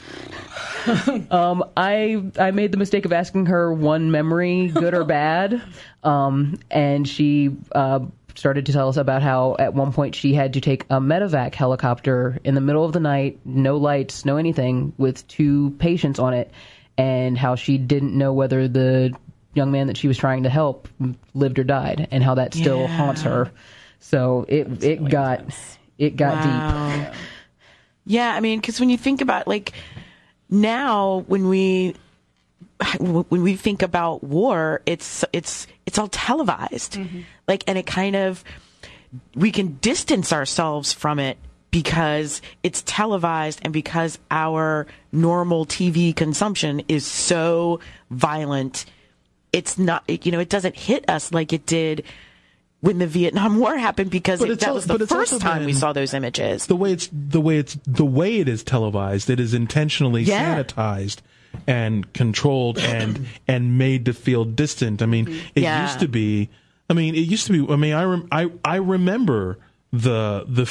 I made the mistake of asking her one memory, good or bad, and she started to tell us about how at one point she had to take a medevac helicopter in the middle of the night, no lights, no anything, with 2 patients on it, and how she didn't know whether the young man that she was trying to help lived or died, and how that still haunts her. So it got deep. Yeah, I mean, because when you think about, now when we think about war, it's all televised, and it kind of, we can distance ourselves from it because it's televised and because our normal TV consumption is so violent. It's not, it doesn't hit us like it did when the Vietnam War happened, because that was the first time we saw those images. The way it is televised, it is intentionally sanitized and controlled and made to feel distant. I mean, it used to be. I mean, I remember the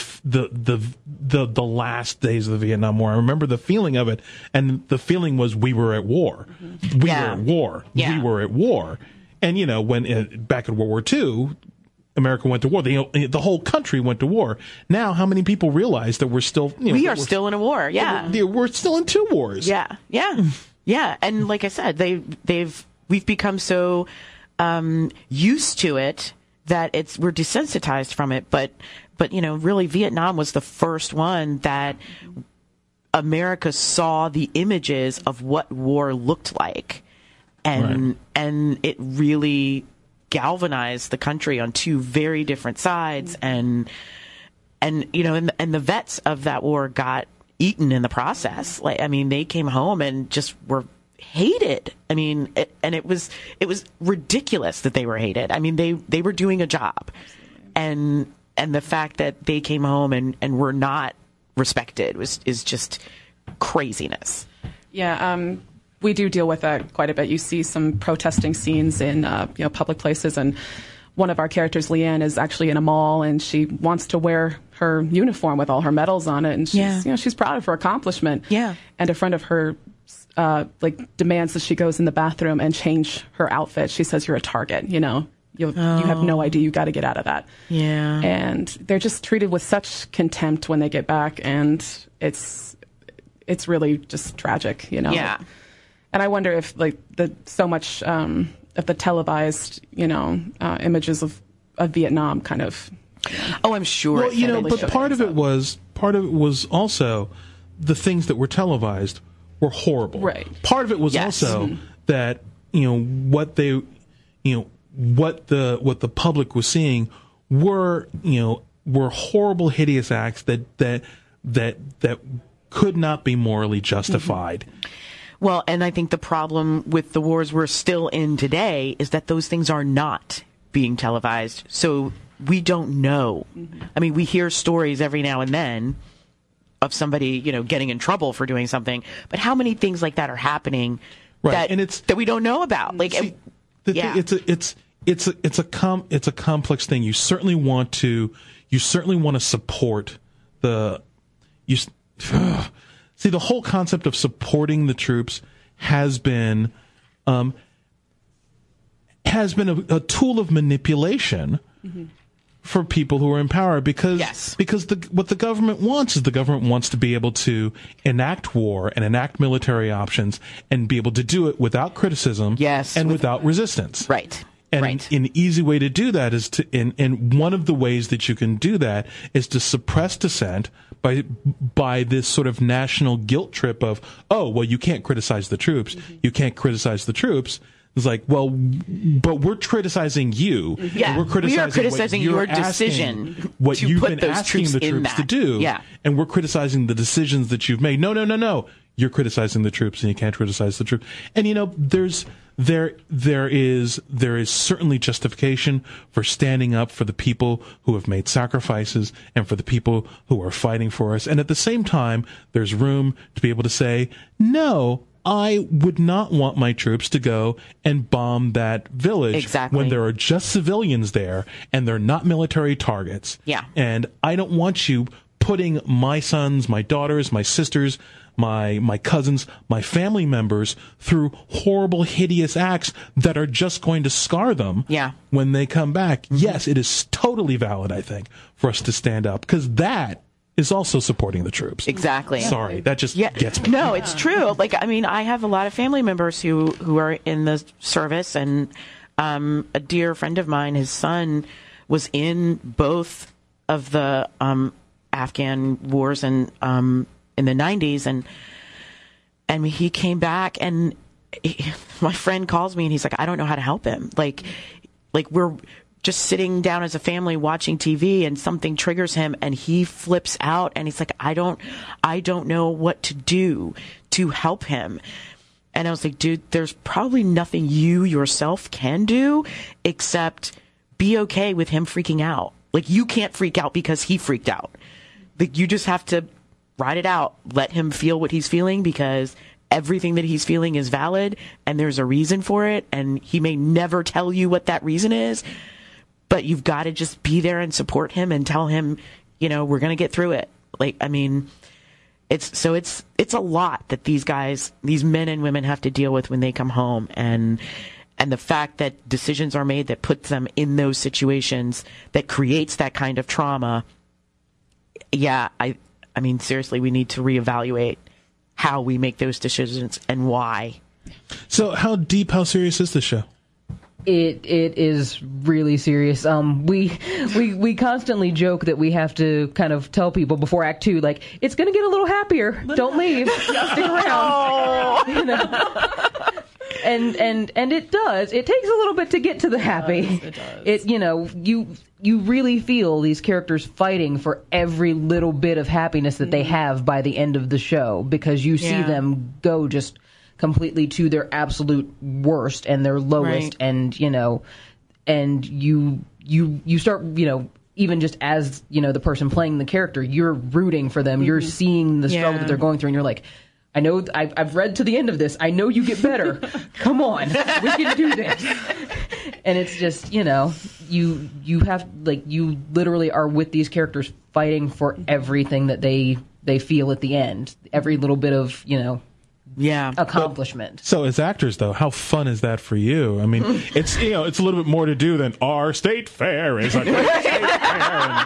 last days of the Vietnam War. I remember the feeling of it, and the feeling was we were at war. We were at war. We were at war. And when back in World War II, America went to war. The whole country went to war. Now, how many people realize that we're still? We are still in a war. Yeah, we're still in 2 wars. Yeah. And like I said, we've become so used to it that we're desensitized from it. But really, Vietnam was the first one that America saw the images of what war looked like, and it really galvanized the country on 2 very different sides, and the vets of that war got eaten in the process. They came home and just were hated. It was ridiculous that they were hated. They were doing a job, and the fact that they came home and were not respected is just craziness. Yeah. We do deal with that quite a bit. You see some protesting scenes in public places, and one of our characters, Leanne, is actually in a mall, and she wants to wear her uniform with all her medals on it, and she's proud of her accomplishment. Yeah. And a friend of her demands that she goes in the bathroom and change her outfit. She says, "You're a target. You have no idea. You got to get out of that." Yeah. And they're just treated with such contempt when they get back, and it's really just tragic. Yeah. And I wonder if so much of the televised, images of Vietnam kind of. Oh, I'm sure. Well, but part of it was also the things that were televised were horrible. Right. Part of it was also that what the public was seeing were horrible, hideous acts that could not be morally justified. Well, and I think the problem with the wars we're still in today is that those things are not being televised. So we don't know. We hear stories every now and then of somebody, getting in trouble for doing something. But how many things like that are happening that we don't know about? It's a complex thing. You certainly want to support See, the whole concept of supporting the troops has been a tool of manipulation for people who are in power, because what the government wants is the government wants to be able to enact war and enact military options and be able to do it without criticism and without resistance. Right. And an easy way to do that is and one of the ways that you can do that is to suppress dissent by this sort of national guilt trip of, oh, well, you can't criticize the troops. You can't criticize the troops. It's like, well, but we're criticizing you. Yeah, we're criticizing your decision what to you've put been those asking the troops to do. Yeah. And we're criticizing the decisions that you've made. No. You're criticizing the troops, and you can't criticize the troops. And there is certainly justification for standing up for the people who have made sacrifices and for the people who are fighting for us. And at the same time, there's room to be able to say, no, I would not want my troops to go and bomb that village when there are just civilians there and they're not military targets. Yeah. And I don't want you putting my sons, my daughters, my sisters, my cousins, my family members through horrible, hideous acts that are just going to scar them when they come back. Mm-hmm. Yes, it is totally valid, I think, for us to stand up, because that is also supporting the troops. Exactly. Sorry, that just gets me. No, it's true. Like, I mean, I have a lot of family members who are in the service, and a dear friend of mine, his son was in both of the Afghan wars and in the 90s, and he came back, and my friend calls me and he's like, I don't know how to help him. Like we're just sitting down as a family watching TV and something triggers him and he flips out and he's like, I don't know what to do to help him. And I was like, dude, there's probably nothing you yourself can do except be okay with him freaking out. Like, you can't freak out because he freaked out. Like, you just have to ride it out. Let him feel what he's feeling, because everything that he's feeling is valid and there's a reason for it. And he may never tell you what that reason is, but you've got to just be there and support him and tell him, you know, we're going to get through it. Like, I mean, it's a lot that these guys, these men and women have to deal with when they come home. And the fact that decisions are made that puts them in those situations, that creates that kind of trauma. Yeah. I mean, seriously, we need to reevaluate how we make those decisions and why. So how serious is this show? It is really serious. We constantly joke that we have to kind of tell people before Act 2, like, it's going to get a little happier. Don't leave. Stick around. You know? And it does. It takes a little bit to get to the happy. It does. It, you know, you really feel these characters fighting for every little bit of happiness that they have by the end of the show, because you see them go just completely to their absolute worst and their lowest, and you know, and you start, you know, even just as, you know, the person playing the character, you're rooting for them. You're seeing the struggle that they're going through, and you're like, I know, I've read to the end of this. I know you get better. Come on, we can do this. And it's just, you know, you have, like, you literally are with these characters fighting for everything that they feel at the end. Every little bit of, you know, accomplishment. So as actors, though, how fun is that for you? I mean, it's, you know, it's a little bit more to do than our state fair is a great state fair.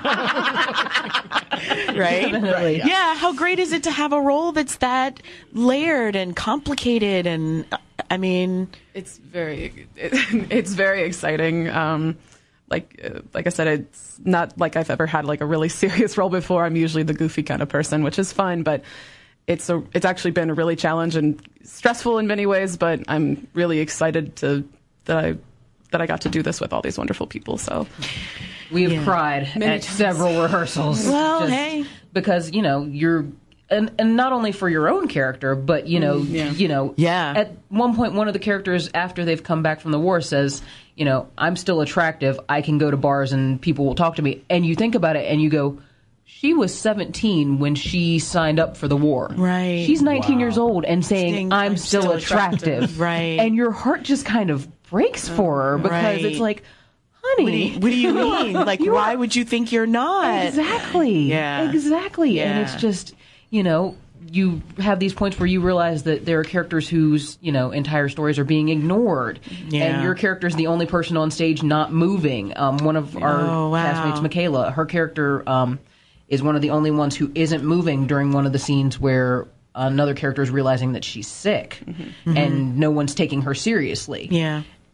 Right? Yeah. How great is it to have a role that's that layered and complicated? And I mean, it's very exciting. Like I said, it's not like I've ever had like a really serious role before. I'm usually the goofy kind of person, which is fine, but it's actually been a really challenging and stressful in many ways, but I'm really excited that I got to do this with all these wonderful people. So we have cried at several rehearsals. Well, hey, because, you know, you're and not only for your own character, but you know, at one point, one of the characters, after they've come back from the war, says, you know, I'm still attractive. I can go to bars and people will talk to me. And you think about it and you go, she was 17 when she signed up for the war. Right. She's 19 years old and saying, I'm still attractive. Right. And your heart just kind of breaks for her, because it's like, honey, what do you mean? Like, why would you think you're not? Exactly. Yeah. Exactly. Yeah. And it's just, you know, you have these points where you realize that there are characters whose, you know, entire stories are being ignored. Yeah. And your character's the only person on stage not moving. One of our castmates, Michaela, her character is one of the only ones who isn't moving during one of the scenes where another character is realizing that she's sick and no one's taking her seriously. Yeah.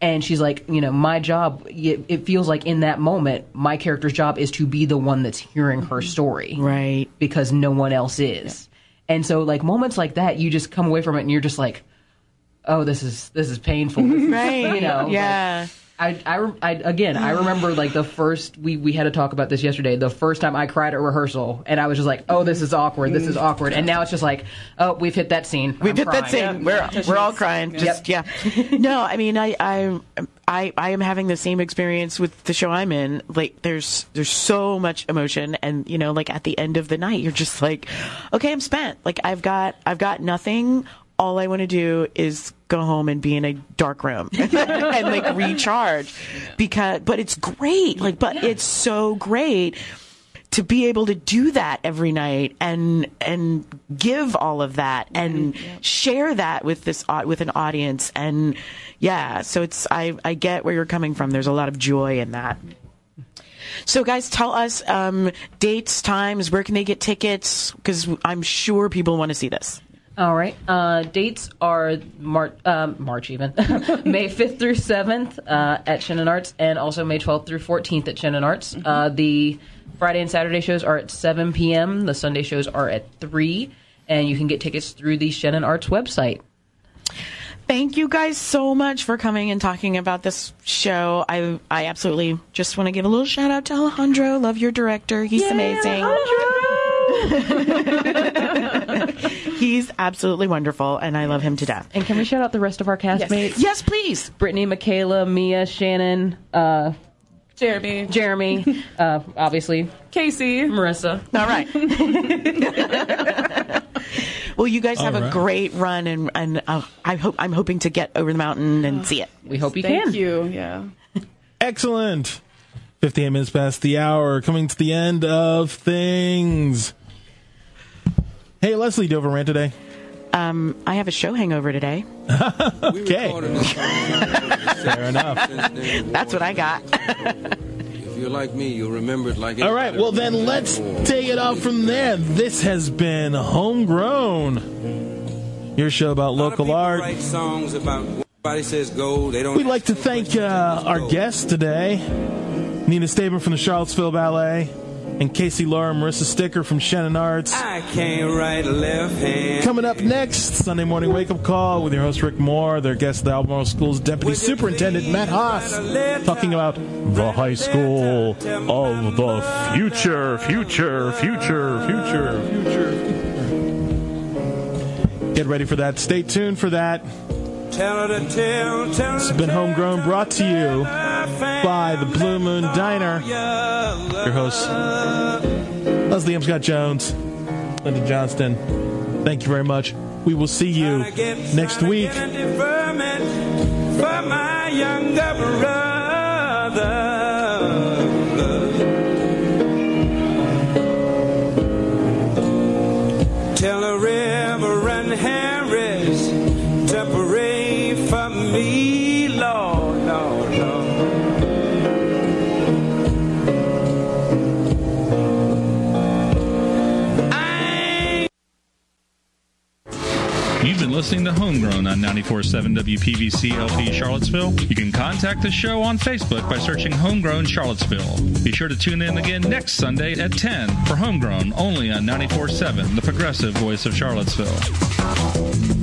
And she's like, my job, it feels like in that moment, my character's job is to be the one that's hearing her story. Right. Because no one else is. Yeah. And so, like, moments like that, you just come away from it and you're just like, oh, this is painful. Right. Yeah. I remember, like, the first, we had to talk about this yesterday, the first time I cried at rehearsal, and I was just like, oh, this is awkward, and now it's just like, oh, we've hit that scene. We've hit that scene. We're all crying. Yeah. No, I mean, I am having the same experience with the show I'm in. Like, there's so much emotion, and, like, at the end of the night, you're just like, okay, I'm spent. Like, I've got nothing. All I want to do is go home and be in a dark room and like recharge, but it's great. Like, but it's so great to be able to do that every night and give all of that and share that with an audience. And so I get where you're coming from. There's a lot of joy in that. So, guys, tell us dates, times, where can they get tickets? Because I'm sure people want to see this. All right. Dates are March even. May 5th through 7th at Shannon Arts, and also May 12th through 14th at Shannon Arts. The Friday and Saturday shows are at 7 p.m. The Sunday shows are at 3, and you can get tickets through the Shannon Arts website. Thank you guys so much for coming and talking about this show. I absolutely just want to give a little shout out to Alejandro. Love your director. He's amazing. He's absolutely wonderful, and I love him to death. And can we shout out the rest of our castmates? Yes, please. Brittany, Michaela, Mia, Shannon, Jeremy, obviously, Casey, Marissa. All right. Well, you guys have a great run, and I'm hoping to get over the mountain and see it. We hope you can. Thank you. Yeah. Excellent. 58 minutes past the hour, coming to the end of things. Hey, Leslie, do you have a rant today? I have a show hangover today. Okay. Fair enough. That's what I got. If you're like me, you'll remember it like all right, well, then let's take it off from there. This has been Homegrown, your show about local art. Write songs about everybody says go. They don't. We'd like to thank our guests today, Nina Staben from the Charlottesville Ballet, and Casey Laura, Marissa Sticker from Shannon Arts. I can't write a left hand. Coming up next, Sunday morning wake-up call with your host Rick Moore, their guest, the Albemarle School's Deputy Superintendent Matt Haas, talking about the high school of the future. Get ready for that. Stay tuned for that. This has been Homegrown, brought to you by the Blue Moon Diner. Your hosts, Leslie M. Scott Jones, Linda Johnston. Thank you very much. We will see you next week. For my younger brother. Tell the Reverend Harris to pray for me, Lord, Lord, Lord. You've been listening to Homegrown on 94.7 WPVC LP Charlottesville. You can contact the show on Facebook by searching Homegrown Charlottesville. Be sure to tune in again next Sunday at 10 for Homegrown, only on 94.7, the progressive voice of Charlottesville.